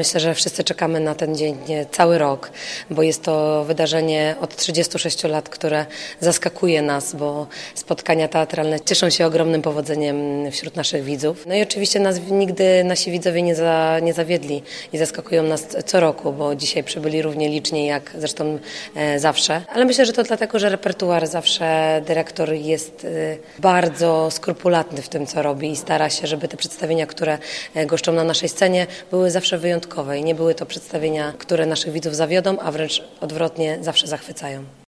Myślę, że wszyscy czekamy na ten dzień cały rok, bo jest to wydarzenie od 36 lat, które zaskakuje nas, bo spotkania teatralne cieszą się ogromnym powodzeniem wśród naszych widzów. No i oczywiście nas nigdy nasi widzowie nie zawiedli i zaskakują nas co roku, bo dzisiaj przybyli równie licznie jak zresztą zawsze. Ale myślę, że to dlatego, że repertuar zawsze dyrektor jest bardzo skrupulatny w tym, co robi i stara się, żeby te przedstawienia, które goszczą na naszej scenie, były zawsze wyjątkowe i nie były to przedstawienia, które naszych widzów zawiodą, a wręcz odwrotnie zawsze zachwycają.